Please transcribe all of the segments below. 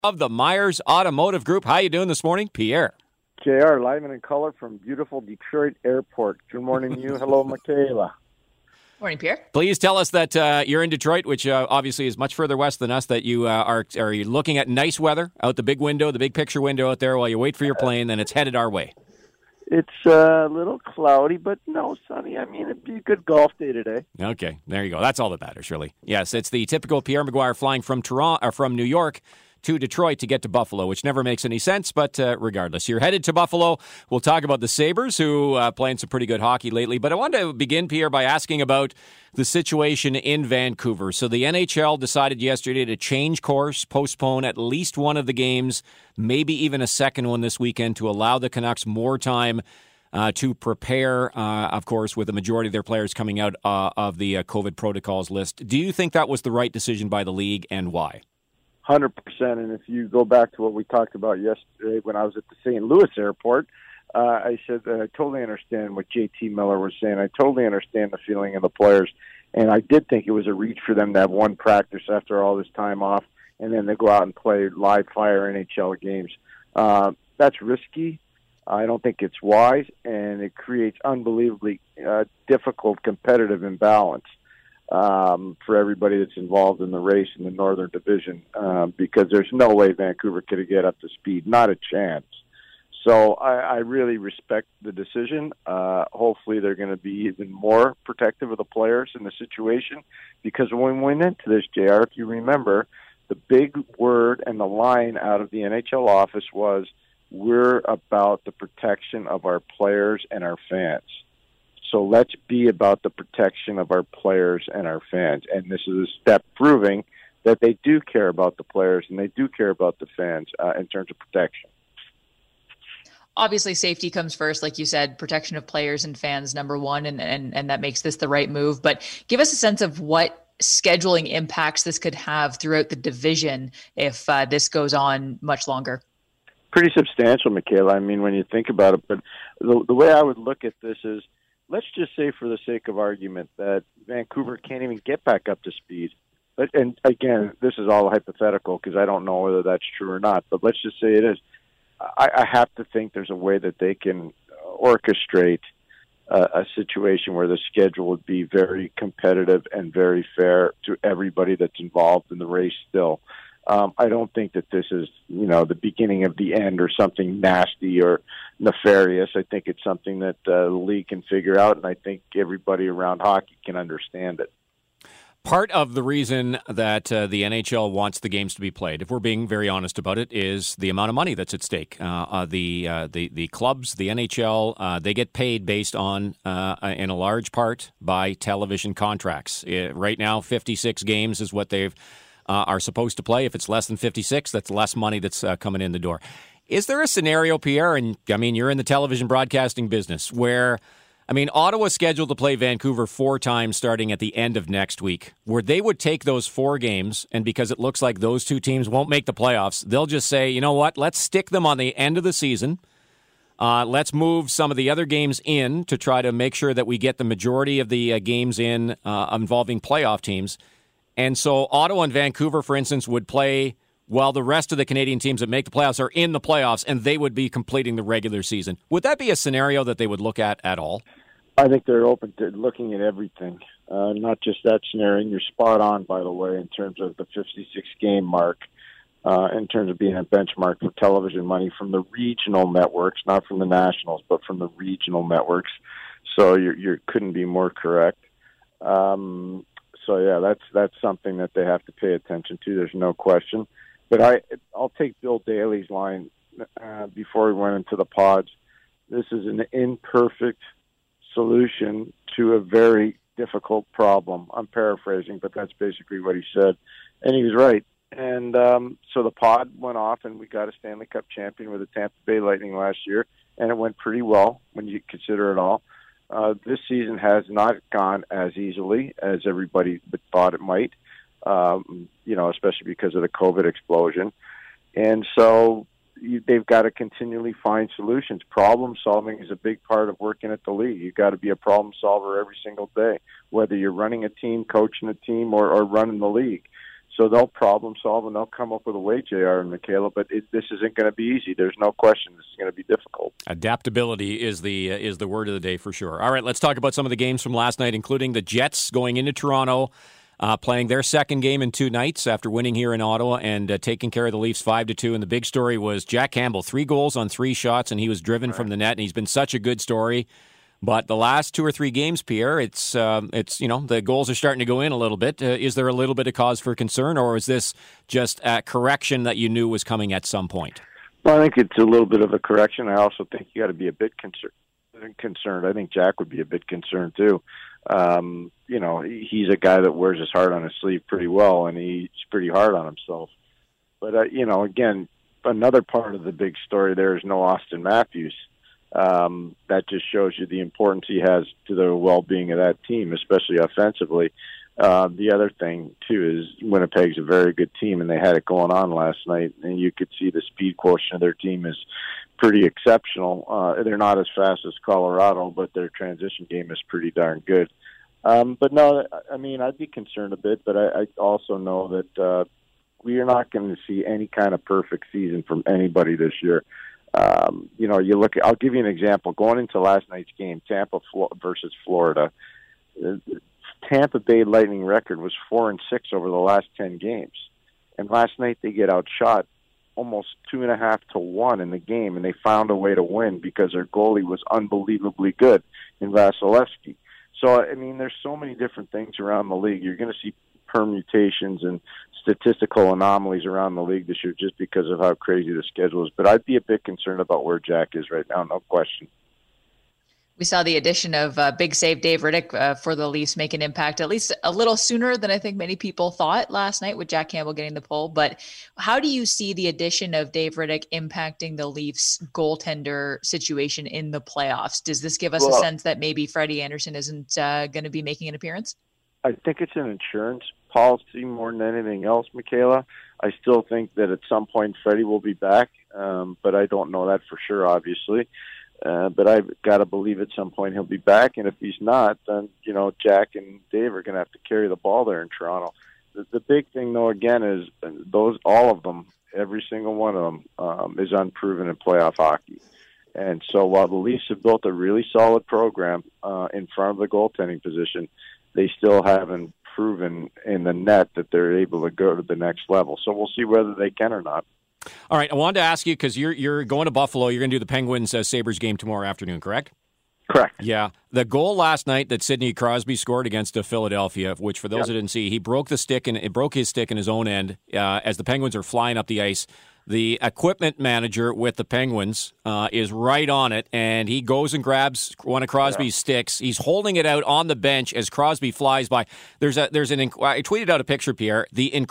Of the Myers Automotive Group. How you doing this morning, Pierre? JR, live and in color from beautiful Detroit Airport. Good morning to you. Hello, Michaela. Morning, Pierre. Please tell us that you're in Detroit, which obviously is much further west than us, that you are you looking at nice weather out the big window, the big picture window out there while you wait for your plane, then it's headed our way. It's a little cloudy, but no, sunny. I mean, it'd be a good golf day today. Okay, there you go. That's all that matters, really. Yes, it's the typical Pierre McGuire flying from Toronto or from New York to Detroit to get to Buffalo, which never makes any sense, but regardless. You're headed to Buffalo. We'll talk about the Sabres, who playing some pretty good hockey lately. But I wanted to begin, Pierre, by asking about the situation in Vancouver. So the NHL decided yesterday to change course, postpone at least one of the games, maybe even a second one this weekend, to allow the Canucks more time to prepare, of course, with the majority of their players coming out of the COVID protocols list. Do you think that was the right decision by the league, and why? 100%. And if you go back to what we talked about yesterday when I was at the St. Louis airport, I said that I totally understand what JT Miller was saying. I totally understand the feeling of the players. And I did think it was a reach for them to have one practice after all this time off, and then they go out and play live fire NHL games. That's risky. I don't think it's wise, and it creates unbelievably difficult competitive imbalance for everybody that's involved in the race in the Northern Division, because there's no way Vancouver could get up to speed, not a chance. So I really respect the decision. Hopefully they're going to be even more protective of the players in the situation, because when we went into this, JR, if you remember, the big word and the line out of the NHL office was, we're about the protection of our players and our fans. So let's be about the protection of our players and our fans. And this is a step proving that they do care about the players and they do care about the fans in terms of protection. Obviously, safety comes first, like you said, protection of players and fans, number one, and that makes this the right move. But give us a sense of what scheduling impacts this could have throughout the division if this goes on much longer. Pretty substantial, Michaela. I mean, when you think about it, but the way I would look at this is, let's just say, for the sake of argument, that Vancouver can't even get back up to speed. And again, this is all hypothetical because I don't know whether that's true or not, but let's just say it is. I have to think there's a way that they can orchestrate a situation where the schedule would be very competitive and very fair to everybody that's involved in the race still. I don't think that this is, the beginning of the end or something nasty or nefarious. I think it's something that the league can figure out, and I think everybody around hockey can understand it. Part of the reason that the NHL wants the games to be played, if we're being very honest about it, is the amount of money that's at stake. The clubs, the NHL, they get paid based on, in a large part, by television contracts. Right now, 56 games is what they've are supposed to play. If it's less than 56, that's less money that's coming in the door. Is there a scenario, Pierre, and I mean, you're in the television broadcasting business, where, Ottawa's scheduled to play Vancouver 4 times starting at the end of next week, where they would take those 4 games, and because it looks like those 2 teams won't make the playoffs, they'll just say, you know what, let's stick them on the end of the season. Let's move some of the other games in to try to make sure that we get the majority of the games in involving playoff teams. And so Ottawa and Vancouver, for instance, would play while the rest of the Canadian teams that make the playoffs are in the playoffs, and they would be completing the regular season. Would that be a scenario that they would look at all? I think they're open to looking at everything, not just that scenario. And you're spot on, by the way, in terms of the 56-game mark, in terms of being a benchmark for television money from the regional networks, not from the nationals, but from the regional networks. So you couldn't be more correct. So, yeah, that's something that they have to pay attention to. There's no question. But I'll take Bill Daly's line before we went into the pods. This is an imperfect solution to a very difficult problem. I'm paraphrasing, but that's basically what he said. And he was right. And so the pod went off, and we got a Stanley Cup champion with the Tampa Bay Lightning last year, and it went pretty well when you consider it all. This season has not gone as easily as everybody thought it might, especially because of the COVID explosion. And so they've got to continually find solutions. Problem solving is a big part of working at the league. You've got to be a problem solver every single day, whether you're running a team, coaching a team, or running the league. so they'll problem solve and they'll come up with a way, JR and Michaela, but this isn't going to be easy. There's no question this is going to be difficult. Adaptability is the word of the day for sure. All right, let's talk about some of the games from last night, including the Jets going into Toronto, playing their second game in 2 nights after winning here in Ottawa and taking care of the Leafs 5-2. And the big story was Jack Campbell, 3 goals on 3 shots, and he was driven from the net, and he's been such a good story. But the last 2 or 3 games, Pierre, it's the goals are starting to go in a little bit. Is there a little bit of cause for concern, or is this just a correction that you knew was coming at some point? Well, I think it's a little bit of a correction. I also think you got to be a bit concerned. I think Jack would be a bit concerned too. He's a guy that wears his heart on his sleeve pretty well, and he's pretty hard on himself. But again, another part of the big story there is no Austin Matthews. That just shows you the importance he has to the well-being of that team, especially offensively. The other thing, too, is Winnipeg's a very good team, and they had it going on last night, and you could see the speed quotient of their team is pretty exceptional. They're not as fast as Colorado, but their transition game is pretty darn good. But no, I mean, I'd be concerned a bit, but I also know that we are not going to see any kind of perfect season from anybody this year. You look. I'll give you an example. Going into last night's game, Tampa versus Florida, Tampa Bay Lightning record was 4-6 over the last 10 games, and last night they get outshot almost 2.5 to 1 in the game, and they found a way to win because their goalie was unbelievably good in Vasilevsky. So I mean, there's so many different things around the league. You're going to see permutations and statistical anomalies around the league this year just because of how crazy the schedule is. But I'd be a bit concerned about where Jack is right now, no question. We saw the addition of big save Dave Riddick for the Leafs make an impact, at least a little sooner than I think many people thought last night with Jack Campbell getting the pull. But how do you see the addition of Dave Riddick impacting the Leafs goaltender situation in the playoffs? Does this give us a sense that maybe Freddie Anderson isn't going to be making an appearance? I think it's an insurance policy more than anything else, Michaela. I still think that at some point Freddie will be back, but I don't know that for sure, obviously. But I've got to believe at some point he'll be back, and if he's not, then Jack and Dave are going to have to carry the ball there in Toronto. The big thing, though, again, is all of them, every single one of them, is unproven in playoff hockey. And so while the Leafs have built a really solid program in front of the goaltending position, they still haven't proven in the net that they're able to go to the next level. So we'll see whether they can or not. All right, I wanted to ask you, because you're going to Buffalo. You're going to do the Penguins-Sabres game tomorrow afternoon, correct? Correct. Yeah. The goal last night that Sidney Crosby scored against Philadelphia, which for those who didn't see, he broke his stick in his own end as the Penguins are flying up the ice. The equipment manager with the Penguins is right on it, and he goes and grabs one of Crosby's sticks. He's holding it out on the bench as Crosby flies by. I tweeted out a picture, Pierre.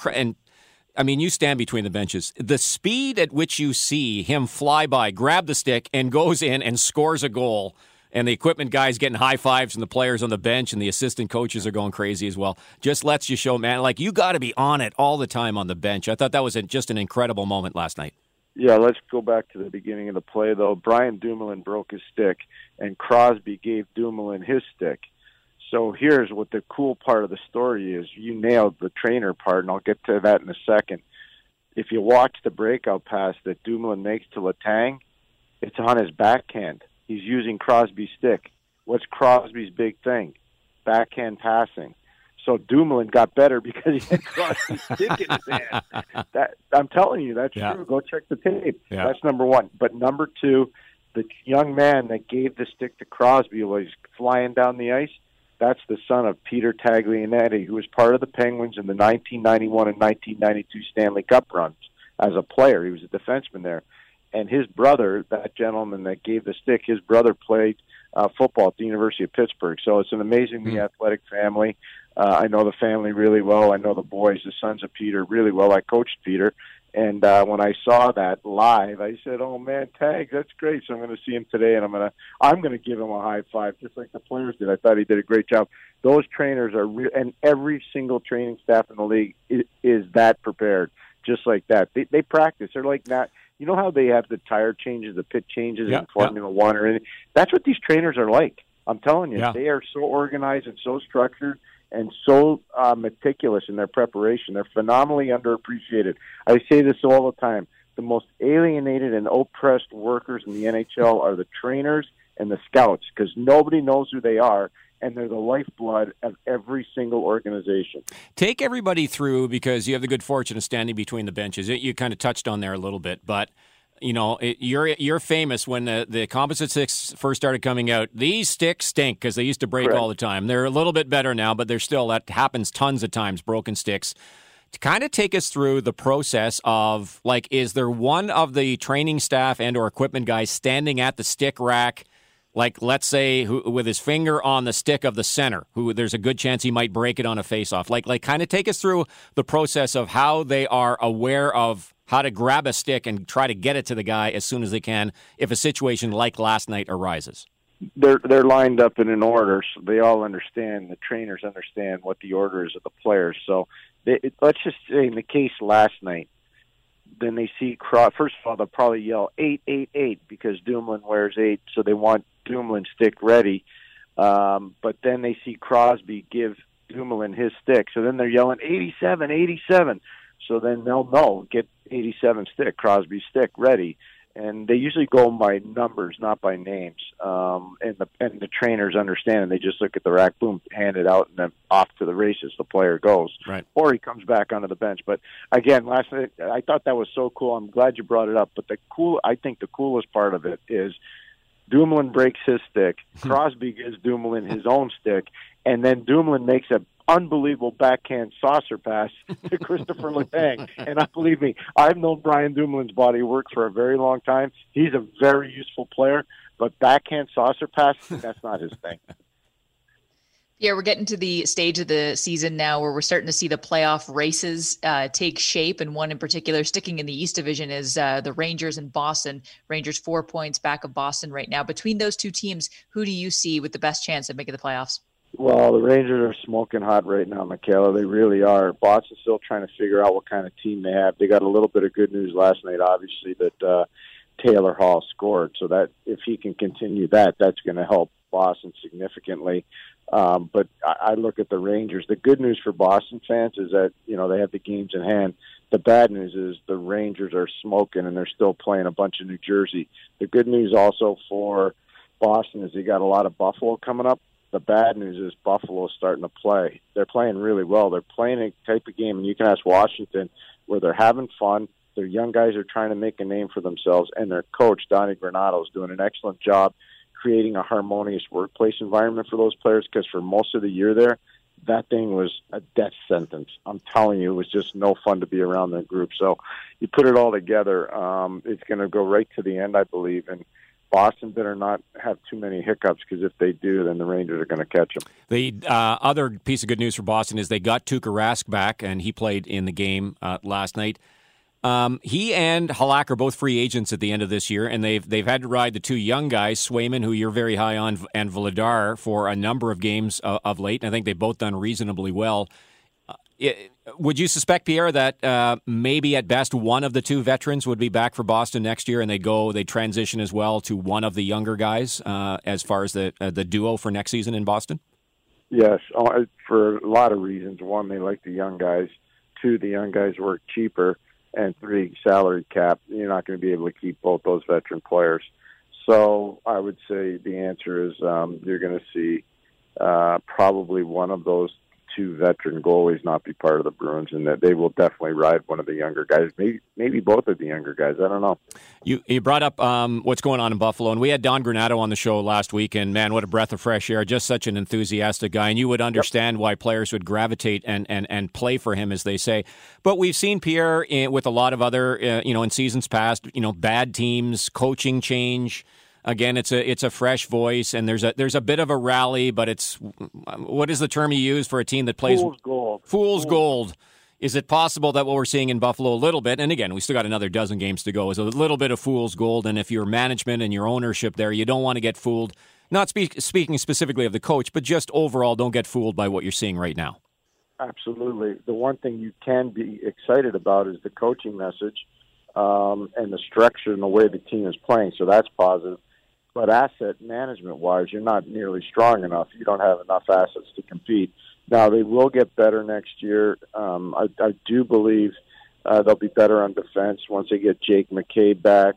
I mean, you stand between the benches. The speed at which you see him fly by, grab the stick, and goes in and scores a goal, and the equipment guy's getting high fives from the players on the bench, and the assistant coaches are going crazy as well. Just lets you show, man, like, you got to be on it all the time on the bench. I thought that was just an incredible moment last night. Yeah, let's go back to the beginning of the play, though. Brian Dumoulin broke his stick, and Crosby gave Dumoulin his stick. So here's what the cool part of the story is. You nailed the trainer part, and I'll get to that in a second. If you watch the breakout pass that Dumoulin makes to Letang, it's on his backhand. He's using Crosby's stick. What's Crosby's big thing? Backhand passing. So Dumoulin got better because he had Crosby's stick in his hand. I'm telling you, that's true. Go check the tape. Yeah. That's number one. But number two, the young man that gave the stick to Crosby while he's flying down the ice, that's the son of Peter Taglianetti, who was part of the Penguins in the 1991 and 1992 Stanley Cup runs as a player. He was a defenseman there. And his brother, that gentleman that gave the stick, his brother played football at the University of Pittsburgh. So it's an amazingly athletic family. I know the family really well. I know the boys, the sons of Peter, really well. I coached Peter. And when I saw that live, I said, "Oh man, Tag, that's great!" So I'm going to see him today, and I'm going to give him a high five, just like the players did. I thought he did a great job. Those trainers are and every single training staff in the league is that prepared, just like that. They practice. They're like that. You know how they have the tire changes, the pit changes in Formula One or anything? That's what these trainers are like. I'm telling you, they are so organized and so structured. and so meticulous in their preparation. They're phenomenally underappreciated. I say this all the time. The most alienated and oppressed workers in the NHL are the trainers and the scouts, because nobody knows who they are, and they're the lifeblood of every single organization. Take everybody through, because you have the good fortune of standing between the benches. You kind of touched on there a little bit, but you're famous when the composite sticks first started coming out. These sticks stink because they used to break Correct. all the time. They're a little bit better now, but they're still, that happens tons of times, broken sticks. To kind of take us through the process of, like, is there one of the training staff and or equipment guys standing at the stick rack, like, let's say, with his finger on the stick of the center, who there's a good chance he might break it on a face-off? Like kind of take us through the process of how they are aware of how to grab a stick and try to get it to the guy as soon as they can if a situation like last night arises. They're lined up in an order, so they all understand. The trainers understand what the order is of the players. So let's just say in the case last night, then they see First of all, they'll probably yell 8, 8, 8 because Dumoulin wears 8, so they want Dumoulin stick ready. But then they see Crosby give Dumoulin his stick, so then they're yelling 87, 87. So then they'll know, get 87 stick, Crosby stick ready. And they usually go by numbers, not by names. And the trainers understand, and they just look at the rack, boom, hand it out, and then off to the races the player goes. Right. Or he comes back onto the bench. But again, last night I thought that was so cool. I'm glad you brought it up. But I think the coolest part of it is Dumoulin breaks his stick, Crosby gives Dumoulin his own stick, and then Dumoulin makes a unbelievable backhand saucer pass to Christopher Letang. And believe me, I've known Brian Dumoulin's body work for a very long time. He's a very useful player, but backhand saucer pass, that's not his thing. Yeah, we're getting to the stage of the season now where we're starting to see the playoff races take shape. And one in particular, sticking in the East Division, is the Rangers and Boston. Rangers 4 points back of Boston right now. Between those two teams, who do you see with the best chance of making the playoffs? Well, the Rangers are smoking hot right now, Michaela. They really are. Boston's still trying to figure out what kind of team they have. They got a little bit of good news last night, obviously, that Taylor Hall scored. So that if he can continue that, that's going to help Boston significantly. But I look at the Rangers. The good news for Boston fans is that, they have the games in hand. The bad news is the Rangers are smoking, and they're still playing a bunch of New Jersey. The good news also for Boston is they got a lot of Buffalo coming up. The bad news is Buffalo's starting to play. They're playing really well. They're playing a type of game, and you can ask Washington, where they're having fun. Their young guys are trying to make a name for themselves, and their coach, Donnie Granato, is doing an excellent job creating a harmonious workplace environment for those players, because for most of the year there, that thing was a death sentence. I'm telling you, it was just no fun to be around that group. So you put it all together, it's going to go right to the end, I believe, and Boston better not have too many hiccups, because if they do, then the Rangers are going to catch them. The other piece of good news for Boston is they got Tuukka Rask back, and he played in the game last night. He and Halak are both free agents at the end of this year, and they've had to ride the two young guys, Swayman, who you're very high on, and Vladar, for a number of games of late. And I think they've both done reasonably well. Would you suspect, Pierre, that maybe at best one of the two veterans would be back for Boston next year, and they transition as well to one of the younger guys as far as the duo for next season in Boston? Yes, for a lot of reasons. One, they like the young guys. Two, the young guys work cheaper. And three, salary cap. You're not going to be able to keep both those veteran players. So I would say the answer is you're going to see probably one of those two veteran goalies not be part of the Bruins, and that they will definitely ride one of the younger guys, maybe both of the younger guys. I don't know. You brought up what's going on in Buffalo, and we had Don Granato on the show last week, and man, what a breath of fresh air. Just such an enthusiastic guy, and you would understand why players would gravitate and play for him, as they say. But we've seen Pierre with a lot of other, in seasons past, bad teams, coaching change. Again, it's a fresh voice, and there's a bit of a rally, but it's, what is the term you use for a team that plays? Fool's gold. Fool's gold. Is it possible that what we're seeing in Buffalo a little bit, and again, we still got another dozen games to go, is a little bit of fool's gold, and if you're management and your ownership there, you don't want to get fooled, not speaking specifically of the coach, but just overall, don't get fooled by what you're seeing right now. Absolutely. The one thing you can be excited about is the coaching message and the structure and the way the team is playing, so that's positive. But asset management-wise, you're not nearly strong enough. You don't have enough assets to compete. Now, they will get better next year. I do believe they'll be better on defense once they get Jake McCabe back.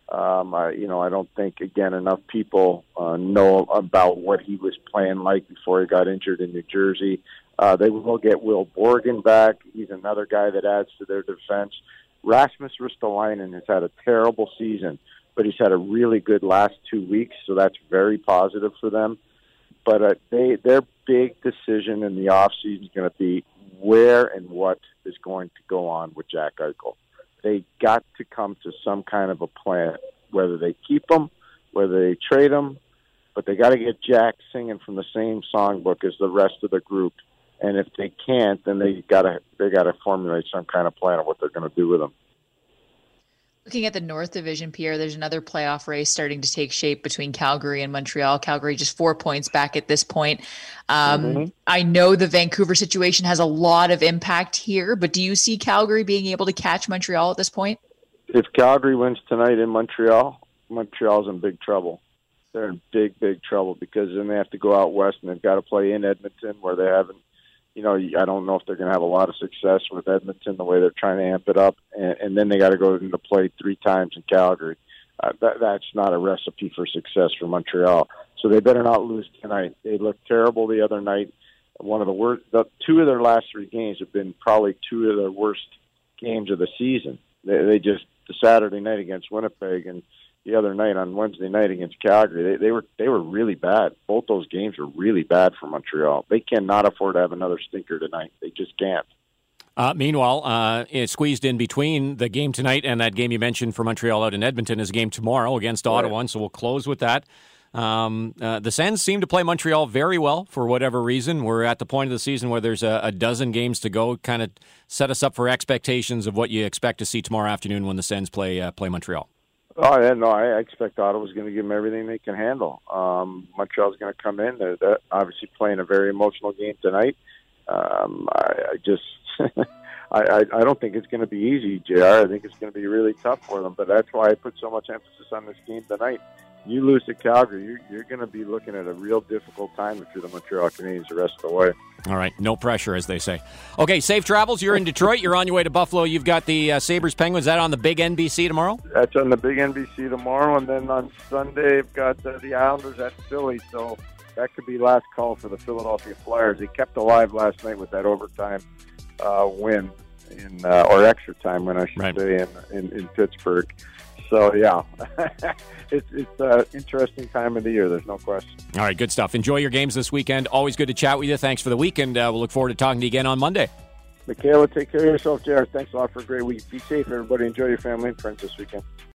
I don't think, again, enough people know about what he was playing like before he got injured in New Jersey. They will get Will Borgen back. He's another guy that adds to their defense. Rasmus Ristolainen has had a terrible season, but he's had a really good last 2 weeks, so that's very positive for them. But their big decision in the offseason is going to be where and what is going to go on with Jack Eichel. They got to come to some kind of a plan, whether they keep him, whether they trade him, but they got to get Jack singing from the same songbook as the rest of the group. And if they can't, then they got to formulate some kind of plan of what they're going to do with him. Looking at the North Division, Pierre, there's another playoff race starting to take shape between Calgary and Montreal. Calgary just 4 points back at this point. I know the Vancouver situation has a lot of impact here, but do you see Calgary being able to catch Montreal at this point? If Calgary wins tonight in Montreal, Montreal's in big trouble. They're in big, big trouble because then they have to go out west and they've got to play in Edmonton where they haven't. I don't know if they're going to have a lot of success with Edmonton the way they're trying to amp it up, and then they got to go into play 3 times in Calgary. That's not a recipe for success for Montreal. So they better not lose tonight. They looked terrible the other night. One of the worst. 2 of their last 3 games have been probably 2 of their worst games of the season. They just the Saturday night against Winnipeg and the other night on Wednesday night against Calgary, they were really bad. Both those games were really bad for Montreal. They cannot afford to have another stinker tonight. They just can't. Meanwhile, squeezed in between the game tonight and that game you mentioned for Montreal out in Edmonton is a game tomorrow against Ottawa, and so we'll close with that. The Sens seem to play Montreal very well for whatever reason. We're at the point of the season where there's a dozen games to go. Kind of set us up for expectations of what you expect to see tomorrow afternoon when the Sens play Montreal. Oh, yeah, no, I expect Ottawa's going to give them everything they can handle. Montreal's going to come in. They're obviously playing a very emotional game tonight. I don't think it's going to be easy, JR. I think it's going to be really tough for them, but that's why I put so much emphasis on this game tonight. You lose to Calgary, you're going to be looking at a real difficult time if you're the Montreal Canadiens the rest of the way. All right, no pressure, as they say. Okay, safe travels. You're in Detroit. You're on your way to Buffalo. You've got the Sabres-Penguins. Is that on the big NBC tomorrow? That's on the big NBC tomorrow, and then on Sunday, I've got the Islanders at Philly, so that could be last call for the Philadelphia Flyers. They kept alive last night with that overtime win, or extra time win, I should say, in Pittsburgh. So, yeah, it's an interesting time of the year. There's no question. All right, good stuff. Enjoy your games this weekend. Always good to chat with you. Thanks for the week, and we'll look forward to talking to you again on Monday. Michaela, take care of yourself, JR. Thanks a lot for a great week. Be safe, everybody. Enjoy your family and friends this weekend.